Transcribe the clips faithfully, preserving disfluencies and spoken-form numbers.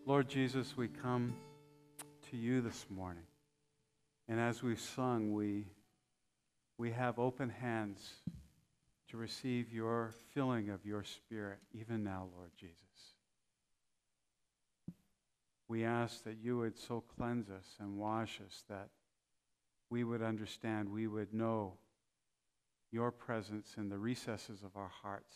Lord Jesus, we come to you this morning. And as we've sung, we, we have open hands to receive your filling of your Spirit, even now, Lord Jesus. We ask that you would so cleanse us and wash us that we would understand, we would know your presence in the recesses of our hearts.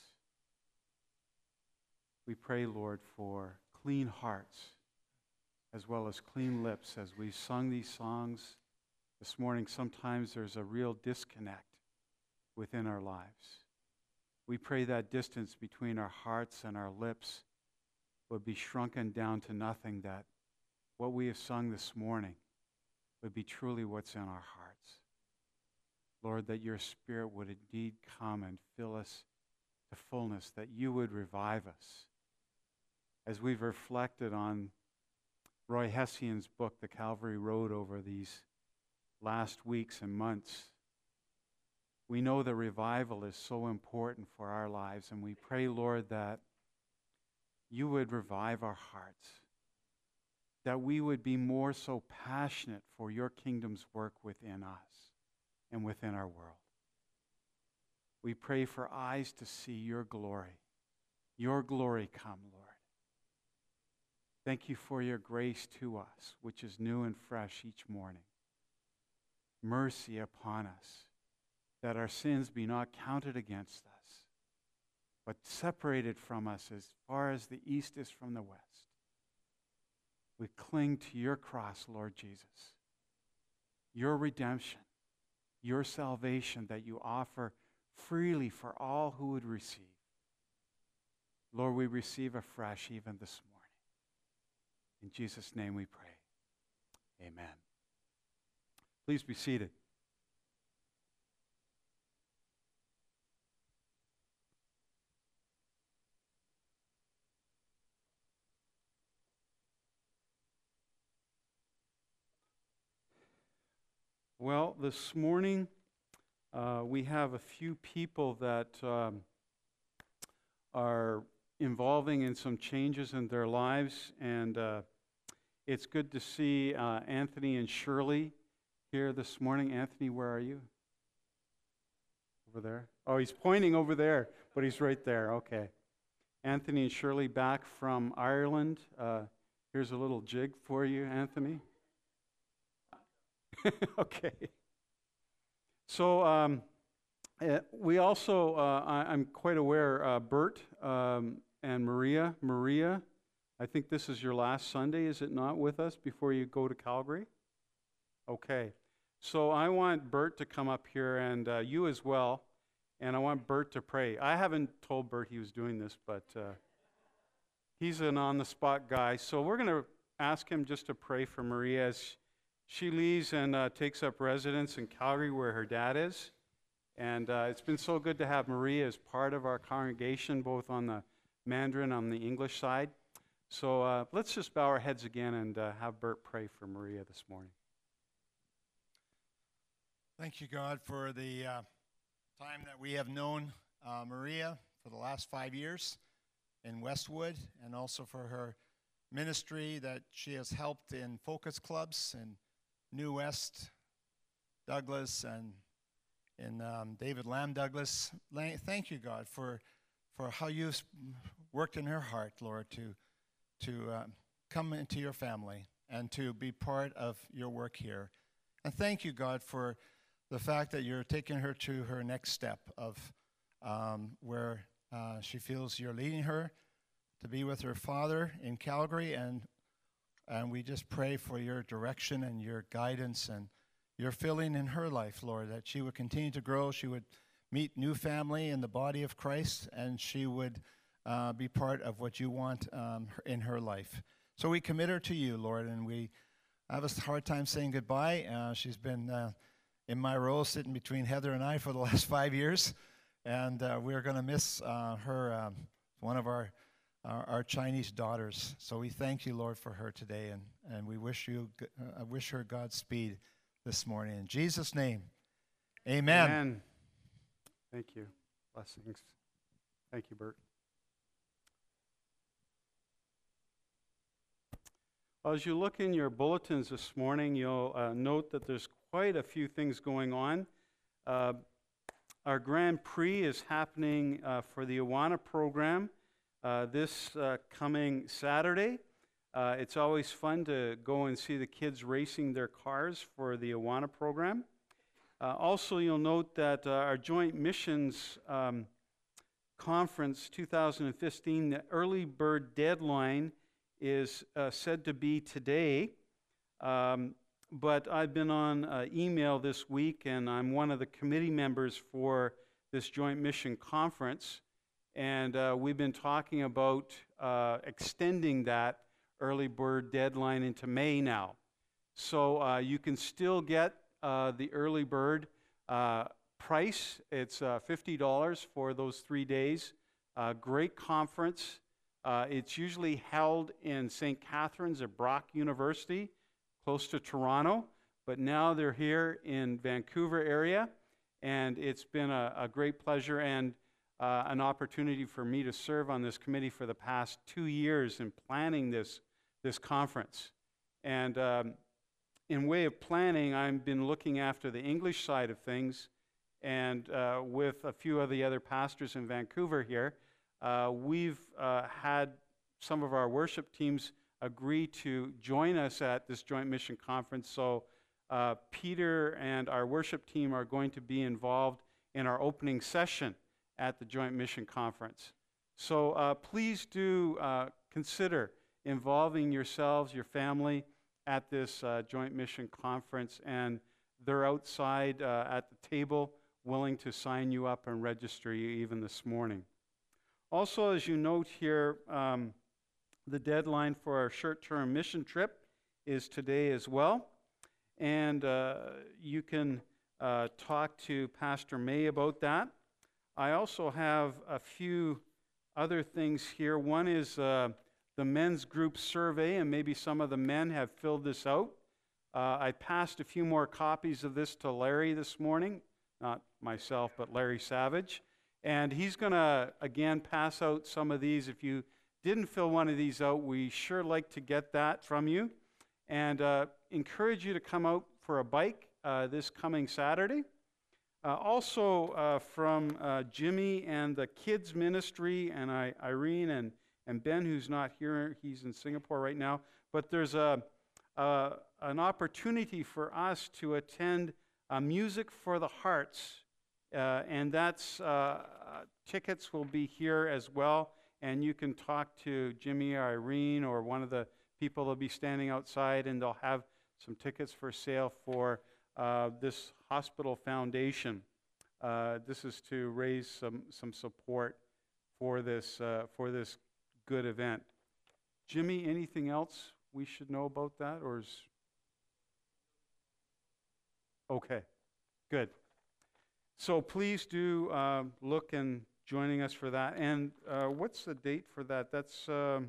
We pray, Lord, for clean hearts as well as clean lips. As we've sung these songs this morning, sometimes there's a real disconnect within our lives. We pray that distance between our hearts and our lips would be shrunken down to nothing, that what we have sung this morning would be truly what's in our hearts. Lord, that your Spirit would indeed come and fill us to fullness, that you would revive us. As we've reflected on Roy Hession's book, The Calvary Road, over these last weeks and months, we know that revival is so important for our lives, and we pray, Lord, that you would revive our hearts, that we would be more so passionate for your kingdom's work within us and within our world. We pray for eyes to see your glory. Your glory come, Lord. Thank you for your grace to us, which is new and fresh each morning. Mercy upon us, that our sins be not counted against us, but separated from us as far as the east is from the west. We cling to your cross, Lord Jesus, your redemption, your salvation that you offer freely for all who would receive. Lord, we receive afresh even this morning. In Jesus' name we pray. Amen. Please be seated. Well, this morning uh, we have a few people that um, are involving in some changes in their lives, and uh, it's good to see uh, Anthony and Shirley here this morning. Anthony, where are you? Over there? Oh, he's pointing over there, but he's right there. Okay. Anthony and Shirley back from Ireland. Uh, here's a little jig for you, Anthony. Okay. So um, uh, we also, uh, I, I'm quite aware, uh, Bert um, and Maria. Maria, I think this is your last Sunday, is it not, with us before you go to Calgary? Okay. So I want Bert to come up here, and uh, you as well, and I want Bert to pray. I haven't told Bert he was doing this, but uh, he's an on-the-spot guy. So we're going to ask him just to pray for Maria as she leaves and uh, takes up residence in Calgary, where her dad is. And uh, it's been so good to have Maria as part of our congregation, both on the Mandarin and on the English side. So uh, let's just bow our heads again and uh, have Bert pray for Maria this morning. Thank you, God, for the uh, time that we have known uh, Maria for the last five years in Westwood, and also for her ministry that she has helped in focus clubs and New West, Douglas, and in um, David Lamb Douglas. Thank you, God, for for how you've worked in her heart, Lord, to to uh, come into your family and to be part of your work here. And thank you, God, for the fact that you're taking her to her next step of um, where uh, she feels you're leading her to be with her father in Calgary, and And we just pray for your direction and your guidance and your filling in her life, Lord, that she would continue to grow, she would meet new family in the body of Christ, and she would uh, be part of what you want um, in her life. So we commit her to you, Lord, and we have a hard time saying goodbye. Uh, she's been uh, in my role sitting between Heather and I for the last five years, and uh, we're going to miss uh, her, um, one of our Our, our Chinese daughters. So we thank you, Lord, for her today, and, and we wish you, uh, wish her Godspeed this morning. In Jesus' name, amen. Amen. Thank you. Blessings. Thank you, Bert. As you look in your bulletins this morning, you'll uh, note that there's quite a few things going on. Uh, our Grand Prix is happening uh, for the Awana program uh, this uh, coming Saturday. Uh, it's always fun to go and see the kids racing their cars for the Awana program. Uh, also, you'll note that uh, our Joint Missions um, Conference two thousand fifteen, the early bird deadline is uh, said to be today. Um, but I've been on uh, email this week, and I'm one of the committee members for this Joint Mission Conference. And uh, we've been talking about uh, extending that early bird deadline into May now. So uh, you can still get uh, the early bird uh, price. It's uh, fifty dollars for those three days. Uh, great conference. Uh, it's usually held in Saint Catharines at Brock University, close to Toronto, but now they're here in Vancouver area, and it's been a, a great pleasure and uh, an opportunity for me to serve on this committee for the past two years in planning this, this conference. And um, in way of planning, I've been looking after the English side of things, and uh, with a few of the other pastors in Vancouver here, uh, we've uh, had some of our worship teams agree to join us at this Joint Mission Conference. So uh, Peter and our worship team are going to be involved in our opening session at the Joint Mission Conference. So uh, please do uh, consider involving yourselves, your family, at this uh, Joint Mission Conference, and they're outside uh, at the table willing to sign you up and register you even this morning. Also, as you note here, um, the deadline for our short-term mission trip is today as well. And uh, you can uh, talk to Pastor May about that. I also have a few other things here. One is uh, the men's group survey, and maybe some of the men have filled this out. Uh, I passed a few more copies of this to Larry this morning. Not myself, but Larry Savage. And he's going to, again, pass out some of these. If you didn't fill one of these out, we sure like to get that from you. And uh, encourage you to come out for a bike uh, this coming Saturday. Uh, also uh, from uh, Jimmy and the kids ministry, and I, Irene and, and Ben, who's not here, he's in Singapore right now. But there's a, a, an opportunity for us to attend uh, Music for the Hearts. Uh, and that's, uh, tickets will be here as well, and you can talk to Jimmy or Irene or one of the people that'll be standing outside, and they'll have some tickets for sale for uh, this hospital foundation. Uh, this is to raise some, some support for this, uh, for this good event. Jimmy, anything else we should know about that, or is... Okay, good. So please do uh, look and joining us for that. And uh, what's the date for that? That's um,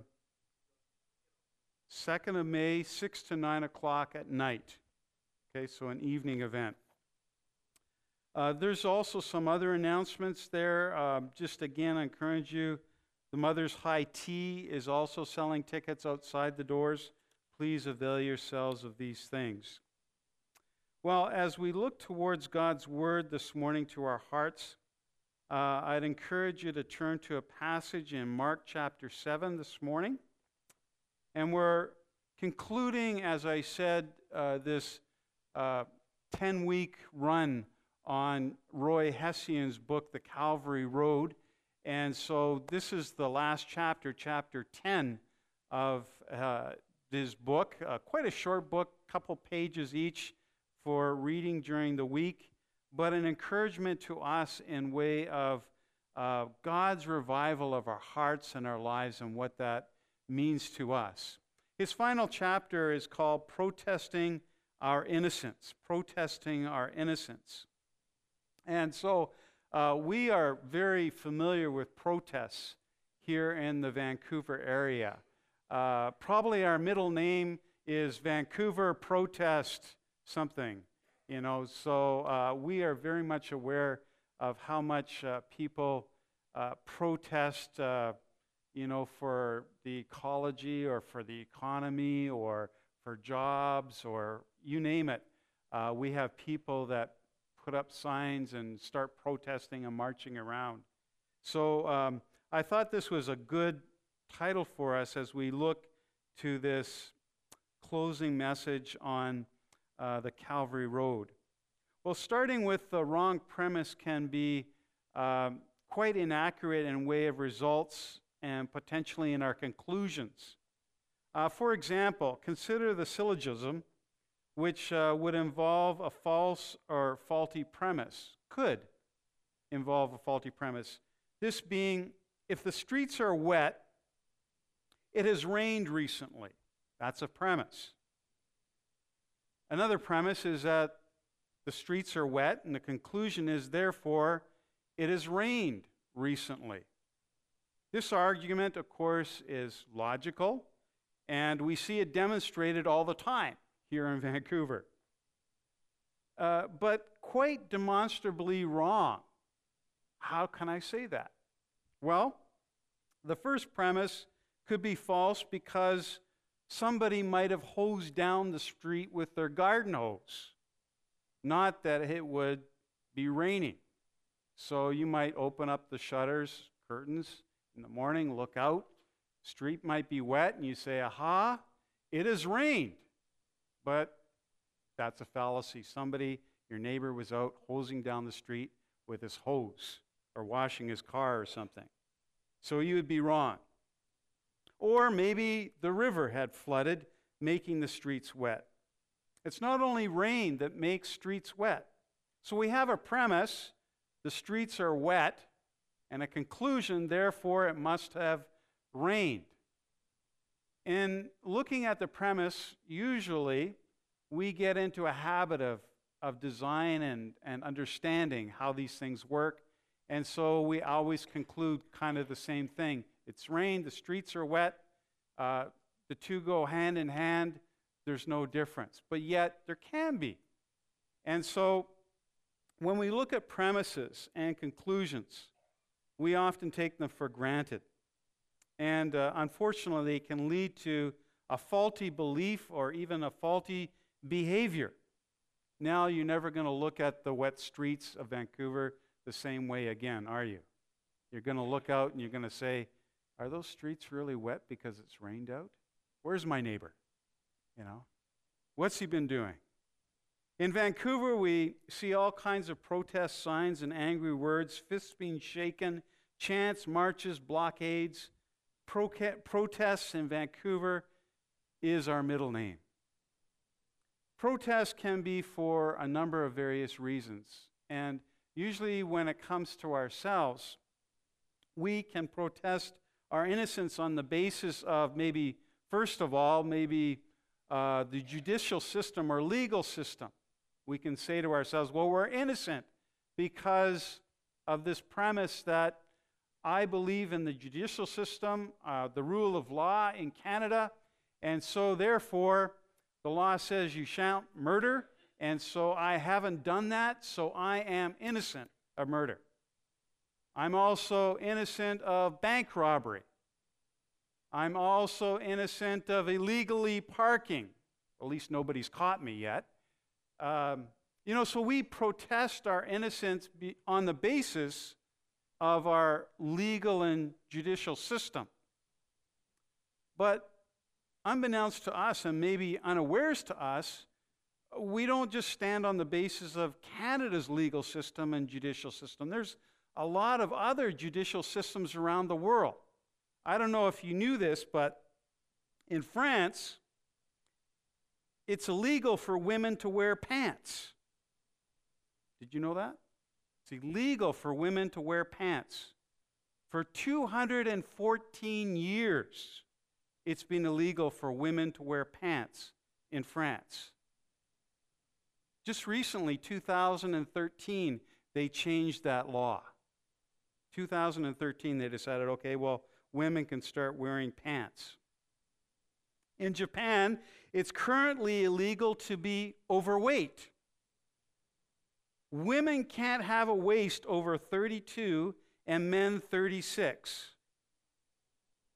second of May, six to nine o'clock at night. Okay, so an evening event. Uh, there's also some other announcements there. Uh, just again, I encourage you. The Mother's High Tea is also selling tickets outside the doors. Please avail yourselves of these things. Well, as we look towards God's Word this morning to our hearts, uh, I'd encourage you to turn to a passage in Mark chapter seven this morning. And we're concluding, as I said, uh, this uh, ten-week run on Roy Hession's book, The Calvary Road. And so this is the last chapter, chapter ten of uh, this book. Uh, quite a short book, couple pages each, for reading during the week, but an encouragement to us in way of uh, God's revival of our hearts and our lives and what that means to us. His final chapter is called Protesting Our Innocence, Protesting Our Innocence. And so uh, we are very familiar with protests here in the Vancouver area. Uh, probably our middle name is Vancouver Protest something, you know, so uh, we are very much aware of how much uh, people uh, protest uh, you know, for the ecology or for the economy or for jobs or you name it. Uh, we have people that put up signs and start protesting and marching around. So um, I thought this was a good title for us as we look to this closing message on uh, the Calvary Road. Well, starting with the wrong premise can be um, quite inaccurate in way of results and potentially in our conclusions. Uh, for example, consider the syllogism, which uh, would involve a false or faulty premise, could involve a faulty premise. This being, if the streets are wet, it has rained recently. That's a premise. Another premise is that the streets are wet, and the conclusion is, therefore, it has rained recently. This argument, of course, is logical, and we see it demonstrated all the time here in Vancouver. Uh, but quite demonstrably wrong. How can I say that? Well, the first premise could be false because somebody might have hosed down the street with their garden hose, not that it would be raining. So you might open up the shutters, curtains in the morning, look out, street might be wet, and you say, aha, it has rained. But that's a fallacy. Somebody, your neighbor, was out hosing down the street with his hose or washing his car or something. So you would be wrong. Or maybe the river had flooded, making the streets wet. It's not only rain that makes streets wet. So we have a premise, the streets are wet, and a conclusion, therefore it must have rained. In looking at the premise, usually we get into a habit of, of design and, and understanding how these things work, and so we always conclude kind of the same thing. It's rained, the streets are wet, uh, the two go hand in hand, there's no difference. But yet, there can be. And so, when we look at premises and conclusions, we often take them for granted. And uh, unfortunately, it can lead to a faulty belief or even a faulty behavior. Now, you're never going to look at the wet streets of Vancouver the same way again, are you? You're going to look out and you're going to say, are those streets really wet because it's rained out? Where's my neighbor? You know, what's he been doing? In Vancouver, we see all kinds of protest signs and angry words, fists being shaken, chants, marches, blockades. Proca- protests in Vancouver is our middle name. Protests can be for a number of various reasons. And usually when it comes to ourselves, we can protest our innocence on the basis of maybe, first of all, maybe uh, the judicial system or legal system. We can say to ourselves, well, we're innocent because of this premise that I believe in the judicial system, uh, the rule of law in Canada, and so therefore the law says you shan't murder, and so I haven't done that, so I am innocent of murder. I'm also innocent of bank robbery. I'm also innocent of illegally parking. At least nobody's caught me yet. Um, you know, so we protest our innocence be on the basis of our legal and judicial system. But unbeknownst to us, and maybe unawares to us, we don't just stand on the basis of Canada's legal system and judicial system. There's a lot of other judicial systems around the world. I don't know if you knew this, but in France, it's illegal for women to wear pants. Did you know that? It's illegal for women to wear pants. For two hundred fourteen years, it's been illegal for women to wear pants in France. Just recently, two thousand thirteen, they changed that law. two thousand thirteen, they decided, okay, well, women can start wearing pants. In Japan, it's currently illegal to be overweight. Women can't have a waist over thirty-two and men thirty-six.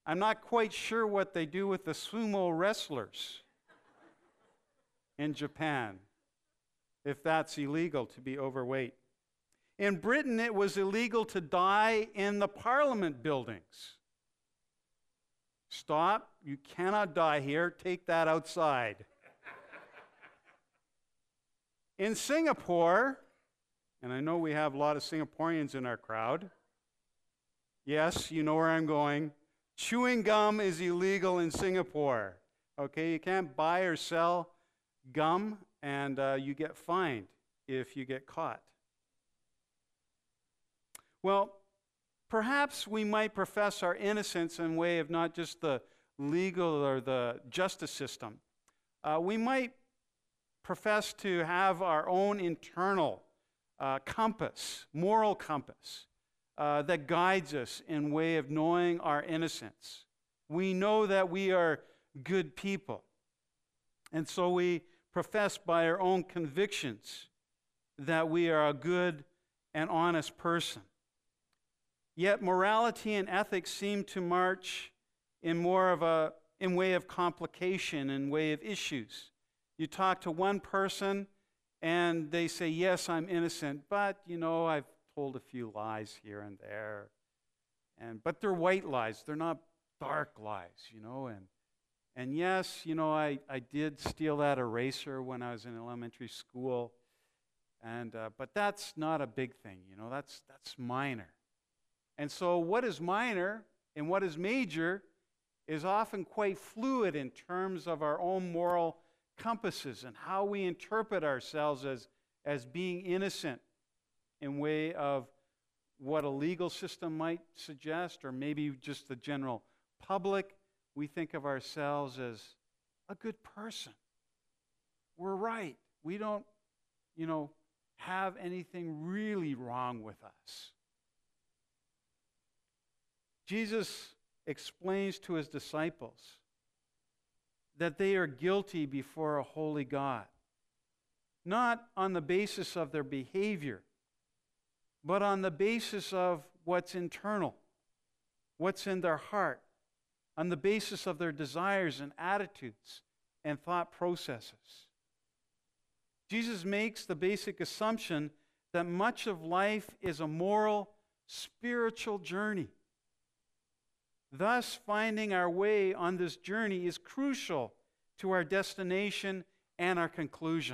I'm not quite sure what they do with the sumo wrestlers in Japan, if that's illegal to be overweight. In Britain, it was illegal to die in the Parliament buildings. Stop. You cannot die here. Take that outside. In Singapore, and I know we have a lot of Singaporeans in our crowd. Yes, you know where I'm going. Chewing gum is illegal in Singapore. Okay, you can't buy or sell gum, and uh, you get fined if you get caught. Well, perhaps we might profess our innocence in way of not just the legal or the justice system. Uh, we might profess to have our own internal uh, compass, moral compass, uh, that guides us in way of knowing our innocence. We know that we are good people. And so we profess by our own convictions that we are a good and honest person. Yet morality and ethics seem to march in more of a in way of complication, in way of issues. You talk to one person and they say, yes, I'm innocent, but you know, I've told a few lies here and there. And but they're white lies, they're not dark lies, you know, and and yes, you know, I, I did steal that eraser when I was in elementary school. And uh, but that's not a big thing, you know, that's that's minor. And so what is minor and what is major is often quite fluid in terms of our own moral compasses and how we interpret ourselves as, as being innocent in way of what a legal system might suggest, or maybe just the general public. We think of ourselves as a good person. We're right. We don't, you know, have anything really wrong with us. Jesus explains to his disciples that they are guilty before a holy God, not on the basis of their behavior, but on the basis of what's internal, what's in their heart, on the basis of their desires and attitudes and thought processes. Jesus makes the basic assumption that much of life is a moral, spiritual journey. Thus, finding our way on this journey is crucial to our destination and our conclusion.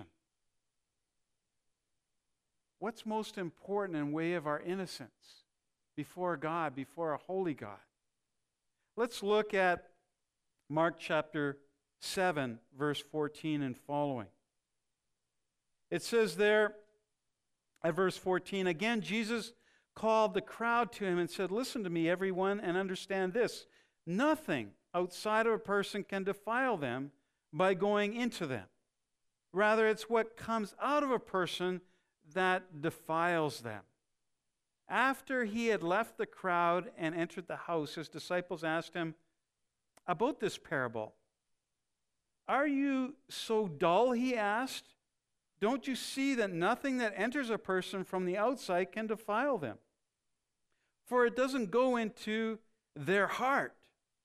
What's most important in way of our innocence before God, before a holy God? Let's look at Mark chapter seven, verse fourteen and following. It says there at verse fourteen, again, Jesus called the crowd to him and said, listen to me, everyone, and understand this. Nothing outside of a person can defile them by going into them. Rather, it's what comes out of a person that defiles them. After he had left the crowd and entered the house, his disciples asked him about this parable. Are you so dull, he asked. Don't you see that nothing that enters a person from the outside can defile them? For it doesn't go into their heart.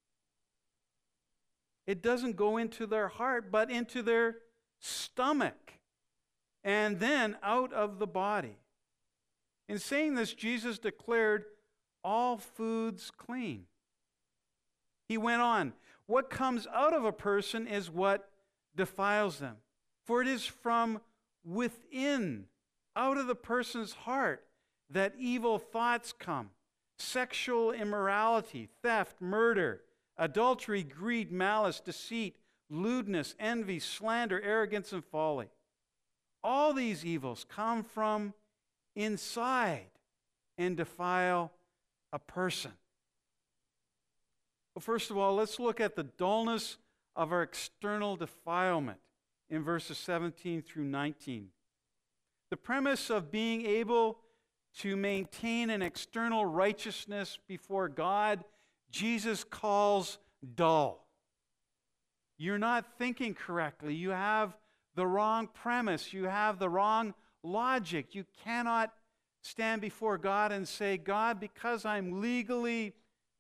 It doesn't go into their heart, but into their stomach, and then out of the body. In saying this, Jesus declared all foods clean. He went on, what comes out of a person is what defiles them. For it is from within, out of the person's heart, that evil thoughts come. Sexual immorality, theft, murder, adultery, greed, malice, deceit, lewdness, envy, slander, arrogance, and folly. All these evils come from inside and defile a person. Well, first of all, let's look at the dullness of our external defilement in verses seventeen through nineteen. The premise of being able to maintain an external righteousness before God, Jesus calls dull. You're not thinking correctly. You have the wrong premise. You have the wrong logic. You cannot stand before God and say, God, because I'm legally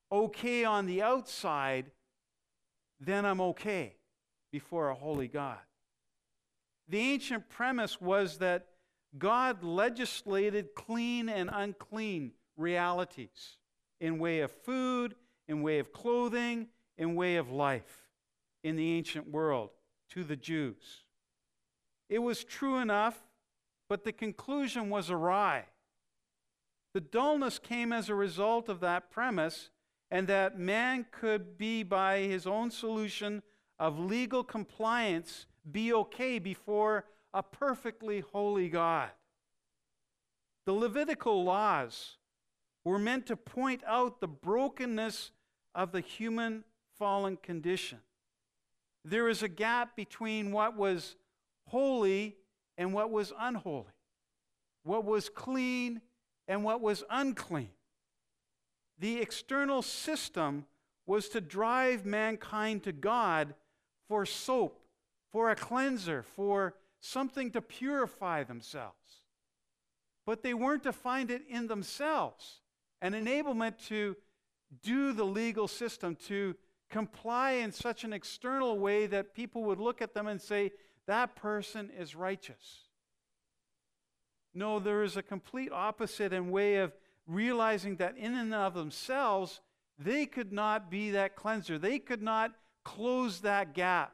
okay on the outside, then I'm okay before a holy God. The ancient premise was that God legislated clean and unclean realities in way of food, in way of clothing, in way of life in the ancient world to the Jews. It was true enough, but the conclusion was awry. The dullness came as a result of that premise, and that man could be, by his own solution of legal compliance, be okay before a perfectly holy God. The Levitical laws were meant to point out the brokenness of the human fallen condition. There is a gap between what was holy and what was unholy, what was clean and what was unclean. The external system was to drive mankind to God for soap, for a cleanser, for something to purify themselves. But they weren't to find it in themselves, an enablement to do the legal system, to comply in such an external way that people would look at them and say, that person is righteous. No, there is a complete opposite and way of realizing that in and of themselves, they could not be that cleanser. They could not close that gap.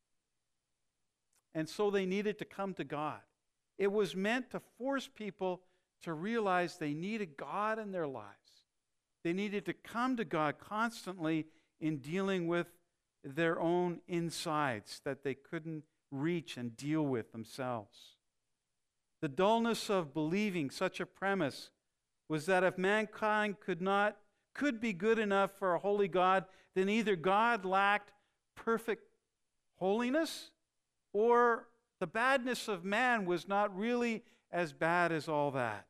And so they needed to come to God. It was meant to force people to realize they needed God in their lives. They needed to come to God constantly in dealing with their own insides that they couldn't reach and deal with themselves. The dullness of believing such a premise was that if mankind could not, could be good enough for a holy God, then either God lacked perfect holiness, or the badness of man was not really as bad as all that.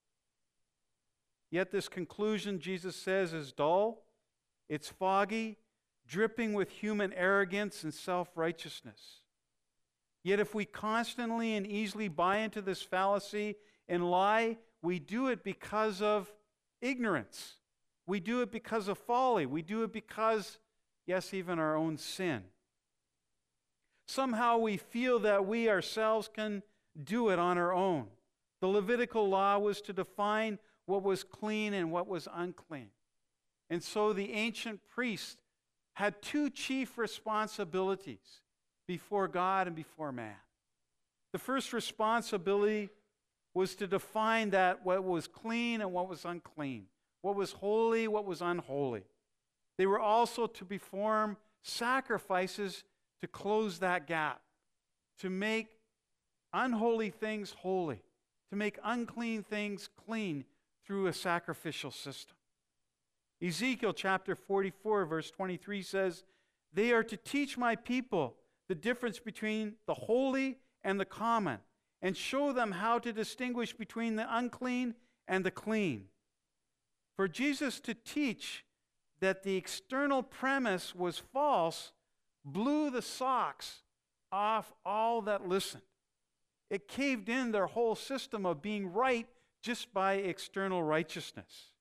Yet this conclusion, Jesus says, is dull, it's foggy, dripping with human arrogance and self-righteousness. Yet if we constantly and easily buy into this fallacy and lie, we do it because of ignorance. We do it because of folly. We do it because, yes, even our own sin. Somehow we feel that we ourselves can do it on our own. The Levitical law was to define what was clean and what was unclean. And so the ancient priests had two chief responsibilities before God and before man. The first responsibility was to define that what was clean and what was unclean, what was holy, what was unholy. They were also to perform sacrifices to close that gap, to make unholy things holy, to make unclean things clean through a sacrificial system. Ezekiel chapter forty-four, verse twenty-three says, "They are to teach my people the difference between the holy and the common, and show them how to distinguish between the unclean and the clean." For Jesus to teach that the external premise was false blew the socks off all that listened. It caved in their whole system of being right just by external righteousness.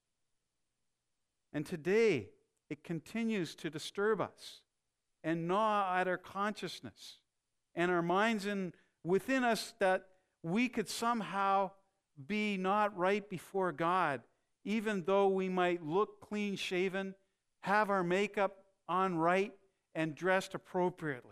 And today, it continues to disturb us and gnaw at our consciousness and our minds and within us, that we could somehow be not right before God, even though we might look clean-shaven, have our makeup on right, and dressed appropriately.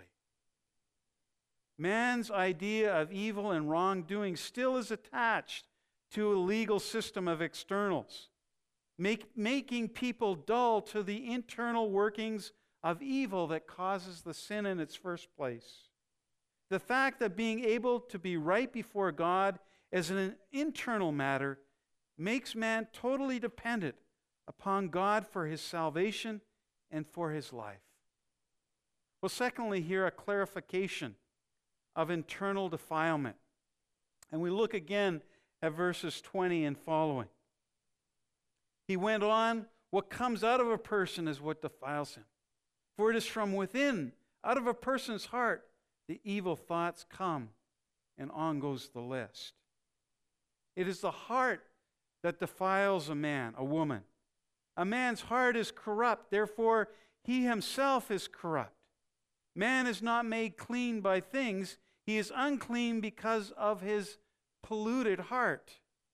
Man's idea of evil and wrongdoing still is attached to a legal system of externals, make, making people dull to the internal workings of evil that causes the sin in its first place. The fact that being able to be right before God is an internal matter makes man totally dependent upon God for his salvation and for his life. Well, secondly, here a clarification of internal defilement. And we look again at verses twenty and following. He went on, "What comes out of a person is what defiles him. For it is from within, out of a person's heart, the evil thoughts come," and on goes the list. It is the heart that defiles a man, a woman. A man's heart is corrupt, therefore he himself is corrupt. Man is not made clean by things. He is unclean because of his polluted heart.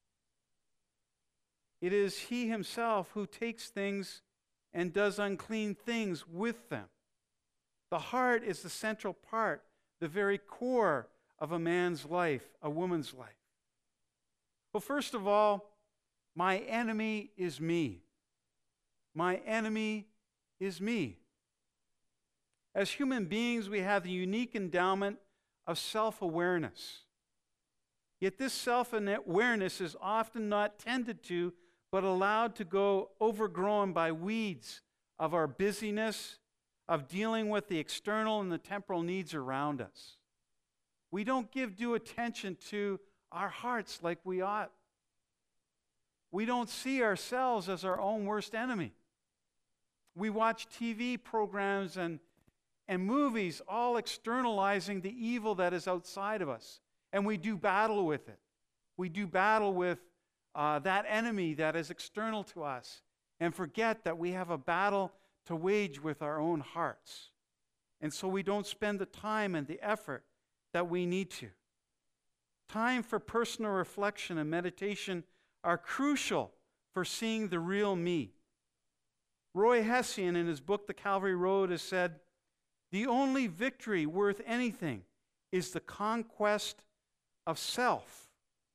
It is he himself who takes things and does unclean things with them. The heart is the central part, the very core of a man's life, a woman's life. Well, first of all, my enemy is me. My enemy is me. As human beings, we have the unique endowment of self-awareness. Yet this self-awareness is often not tended to, but allowed to go overgrown by weeds of our busyness, of dealing with the external and the temporal needs around us. We don't give due attention to our hearts like we ought. We don't see ourselves as our own worst enemy. We watch T V programs and, and movies all externalizing the evil that is outside of us. And we do battle with it. We do battle with uh, that enemy that is external to us and forget that we have a battle to wage with our own hearts. And so we don't spend the time and the effort that we need to. Time for personal reflection and meditation are crucial for seeing the real me. Roy Hession, in his book, The Calvary Road, has said, "The only victory worth anything is the conquest of self."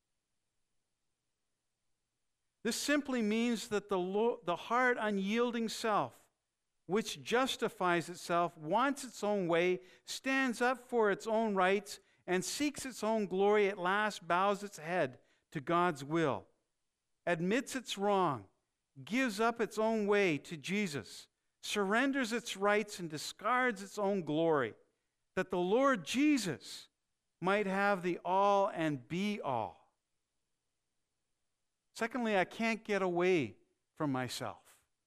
This simply means that the, lo- the hard, unyielding self, which justifies itself, wants its own way, stands up for its own rights, and seeks its own glory, at last bows its head to God's will, admits its wrong, gives up its own way to Jesus, surrenders its rights and discards its own glory, that the Lord Jesus might have the all and be all. Secondly, I can't get away from myself.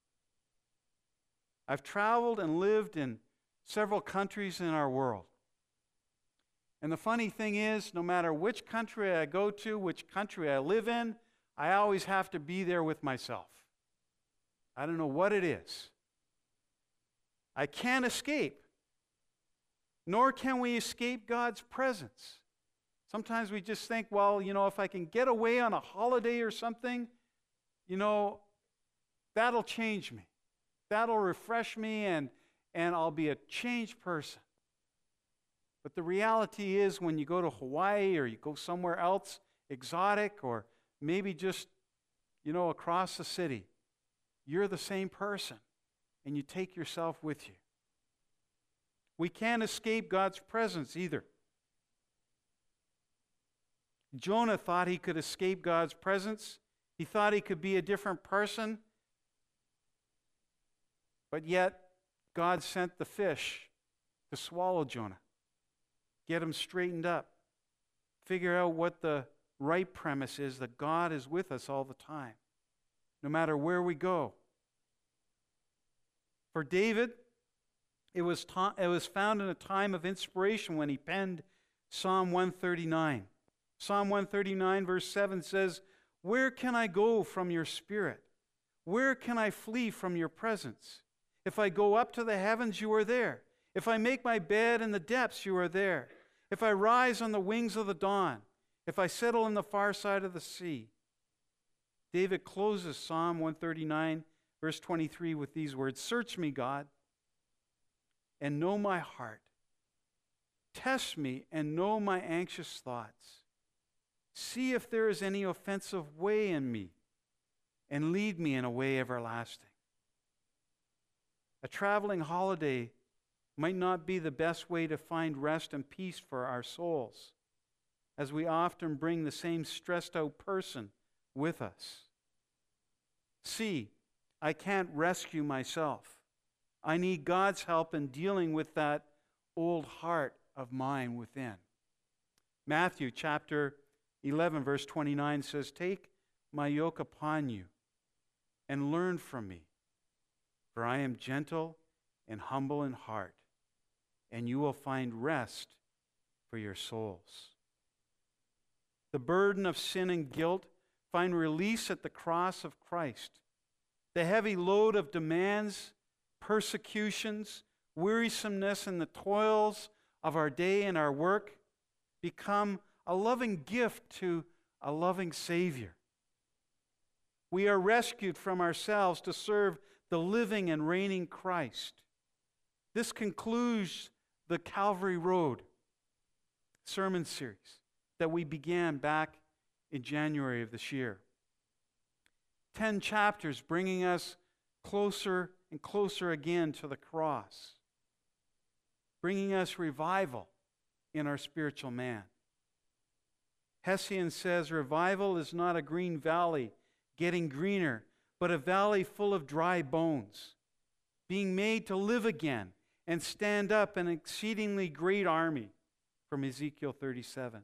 I've traveled and lived in several countries in our world. And the funny thing is, no matter which country I go to, which country I live in, I always have to be there with myself. I don't know what it is. I can't escape, nor can we escape God's presence. Sometimes we just think, well, you know, if I can get away on a holiday or something, you know, that'll change me. That'll refresh me, and, and I'll be a changed person. But the reality is, when you go to Hawaii or you go somewhere else exotic, or maybe just, you know, across the city, you're the same person, and you take yourself with you. We can't escape God's presence either. Jonah thought he could escape God's presence. He thought he could be a different person. But yet, God sent the fish to swallow Jonah, get him straightened up, figure out what the right premise is, that God is with us all the time, no matter where we go. For David, it was, ta- it was found in a time of inspiration when he penned Psalm one thirty-nine. Psalm one thirty-nine verse seven says, "Where can I go from your spirit? Where can I flee from your presence? If I go up to the heavens, you are there. If I make my bed in the depths, you are there. If I rise on the wings of the dawn, if I settle on the far side of the sea." David closes Psalm one thirty-nine, verse twenty-three with these words, "Search me, God, and know my heart. Test me and know my anxious thoughts. See if there is any offensive way in me, and lead me in a way everlasting." A traveling holiday might not be the best way to find rest and peace for our souls, as we often bring the same stressed out person with us. See, I can't rescue myself. I need God's help in dealing with that old heart of mine within. Matthew chapter eleven, verse twenty-nine says, "Take my yoke upon you and learn from me, for I am gentle and humble in heart, and you will find rest for your souls." The burden of sin and guilt find release at the cross of Christ. the heavy load of demands, persecutions, wearisomeness, and the toils of our day and our work become a loving gift to a loving Savior. We are rescued from ourselves to serve the living and reigning Christ. This concludes the Calvary Road sermon series that we began back in January of this year. Ten chapters bringing us closer and closer again to the cross, bringing us revival in our spiritual man. Hessian says, revival is not a green valley getting greener, but a valley full of dry bones, being made to live again and stand up an exceedingly great army, from Ezekiel thirty-seven.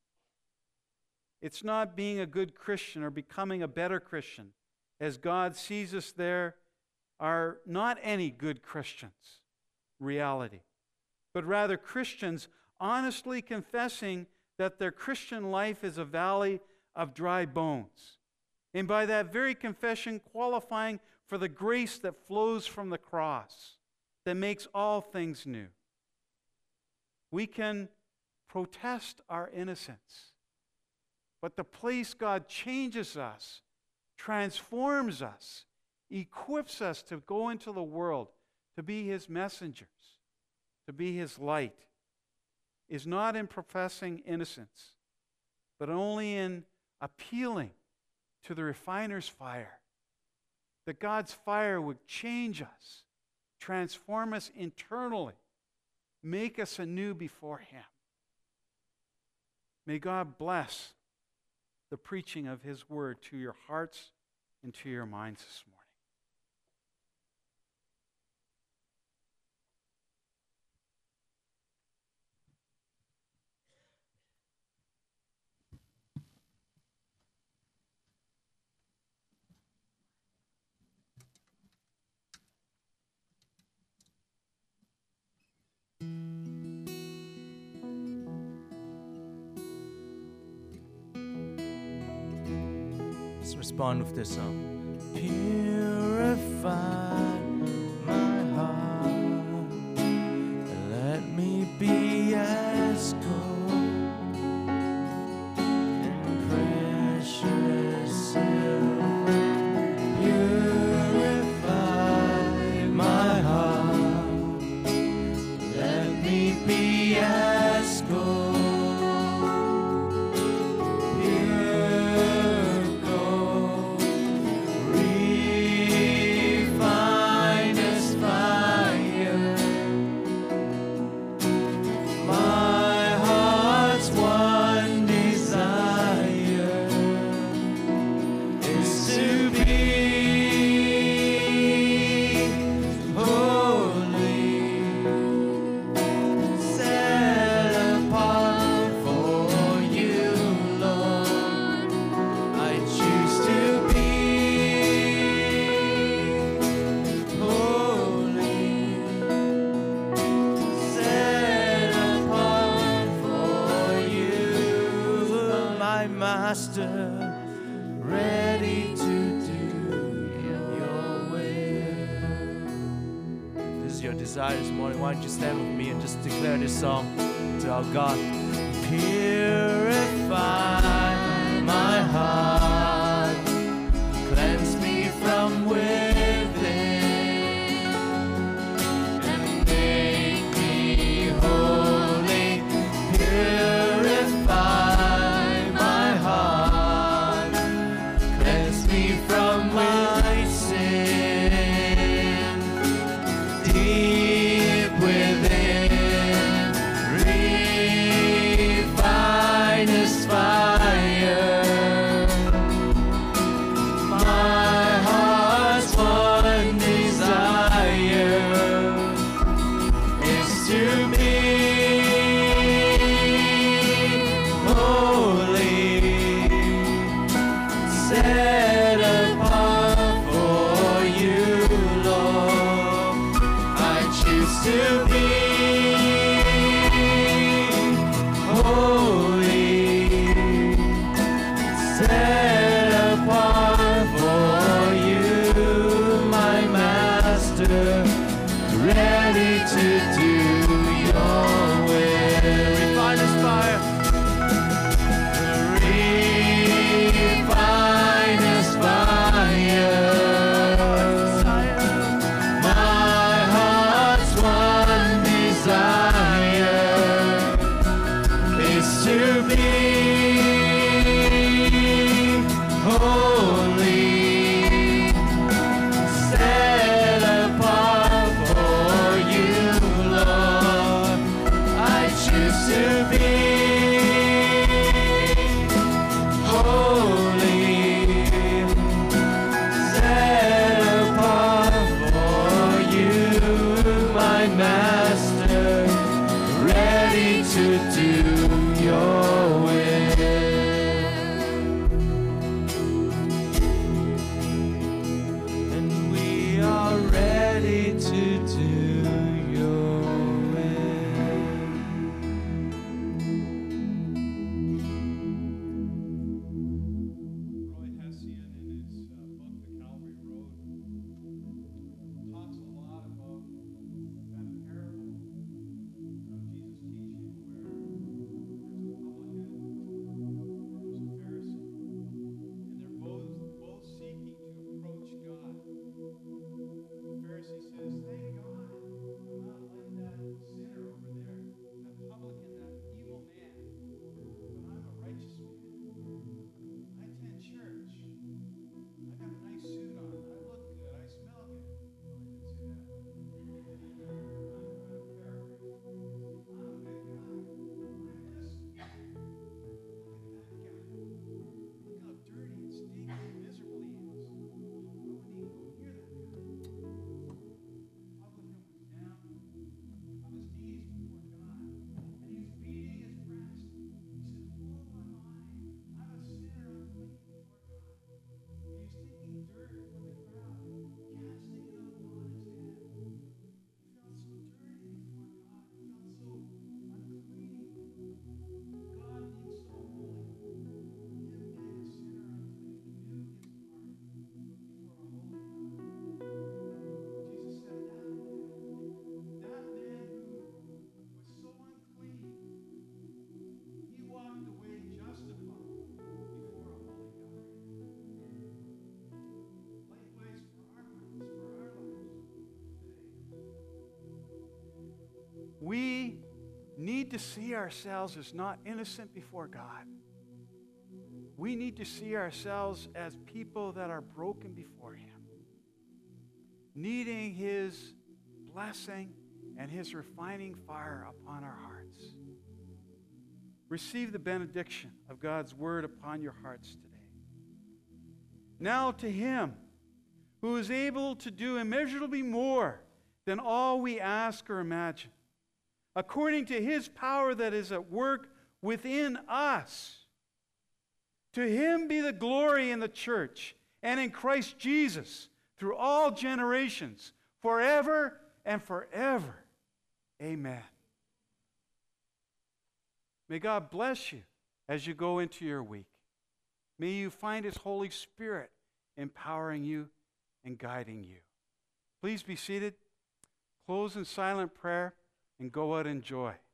It's not being a good Christian or becoming a better Christian. As God sees us, there are not any good Christians, reality, but rather Christians honestly confessing that their Christian life is a valley of dry bones, and by that very confession qualifying for the grace that flows from the cross that makes all things new. We can protest our innocence, but the place God changes us, transforms us, equips us to go into the world, to be His messengers, to be His light, is not in professing innocence, but only in appealing to the refiner's fire. That God's fire would change us, transform us internally, make us anew before Him. May God bless the preaching of His word to your hearts and to your minds this morning. Let's respond with this song. Purify my heart, let me be as gold and precious silver. Purify my heart, let me be as gold. Master, ready to do your will. This is your desire this morning. Why don't you stand with me and just declare this song to our God. Purify my heart, cleanse me from within, and make me holy. Purify from my sin, deep within, refinest fire. to be holy, set apart for you, my Master, ready to do your will. And we are ready to do your will. Roy Hessian, in his uh, book, The Calvary Road, talks a lot about that parable of Jesus' teaching where there's a publican and there's a Pharisee, and they're both both seeking to approach God. The Pharisee says, "Thank God, I'm not like that sinner over there, that publican, that evil man, but I'm a righteous man. I attend church. I got a nice suit on. I look good. I smell good." Well, he didn't say that. I'm going to paraphrase. I'm a good guy. I'm just, look at that guy. Look how dirty and stinky and miserable he is. I wouldn't even go near that guy. The publican was down on his knees before God, and he was beating his breast. He said, "Oh, my mind, I'm a sinner, unclean before God." And he's taking dirt from the crowd, casting it upon his head. He felt so dirty before God. He felt so unclean. God being so holy, him being a sinner, unclean, he knew his part before a holy God. Jesus said, that man, that man who was so unclean, he walked away justified before a holy God. Likewise for our lives, for our lives today. We need to see ourselves as not innocent before God. We need to see ourselves as people that are broken before Him, needing His blessing and His refining fire upon our hearts. Receive the benediction of God's word upon your hearts today. Now to Him who is able to do immeasurably more than all we ask or imagine, according to His power that is at work within us. To Him be the glory in the church and in Christ Jesus through all generations, forever and forever. Amen. May God bless you as you go into your week. May you find His Holy Spirit empowering you and guiding you. Please be seated, close in silent prayer, and go out in joy.